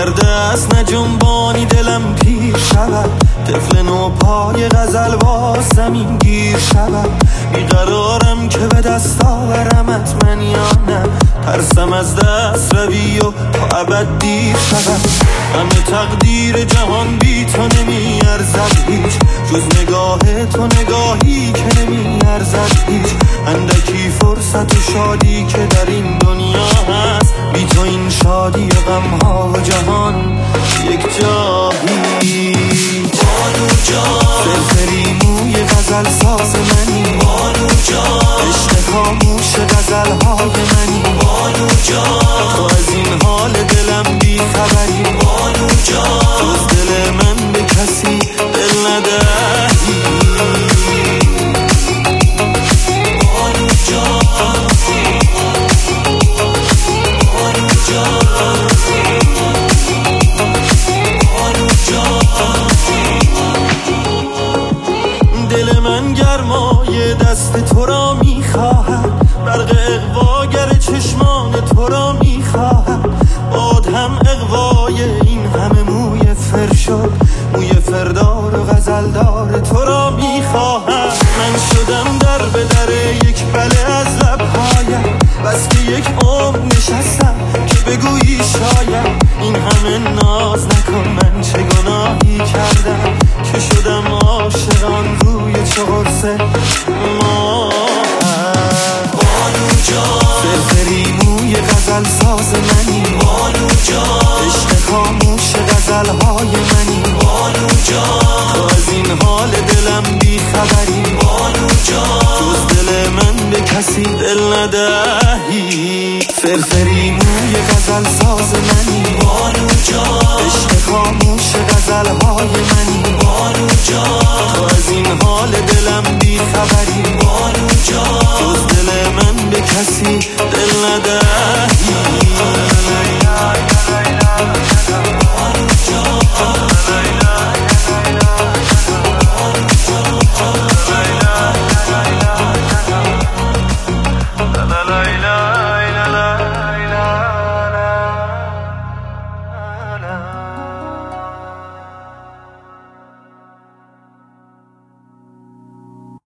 اگر دست نجنبانی دلم پیر شود، طفل نو پای غزل با زمین گیر شود. بیقرارم که به دست آورمت من یا نه، ترسم از دست روی و تا ابد دیر شود. همه تقدیر جهان بی تو نمی ارزد هیچ، جز نگاه تو نگاهی که نمی ارزد هیچ. اندکی فرصت و شادی که در این دنیا هست، بی تو این شادی و غم ها و جهان یک جایی. بانو جان فرفری موی غزل ساز منی، بانو جان عشق خاموش غزل های منی، بانو جان تو از این حال دلم بی خبری، بانو جان تو از دل من به کسی دل ندهی. بانو جان بانو جان بانو جان. دل من گرمای دست تو را میخواهد، برق اغواگر چشمان تو را میخواهد. باد هم اغوای این همه موی فر شد، موی فردار و غزلدار تو را میخواهد. من شدم در به در یک بله از لبهایم، بس که یک عمر نشستم که بگویی شاید. این همه ناز نکن، من چه گناهی کردم که شدم عاشقان روی چه قرص ما. بانو جان فرفری موی غزل ساز منی، بانو جان عشق خاموش غزل های منی، بانو جان تو از این حال دلم بی خبری، بانو جان تو از دل من به کسی دل ندهی. فرفری موی غزل ساز منی،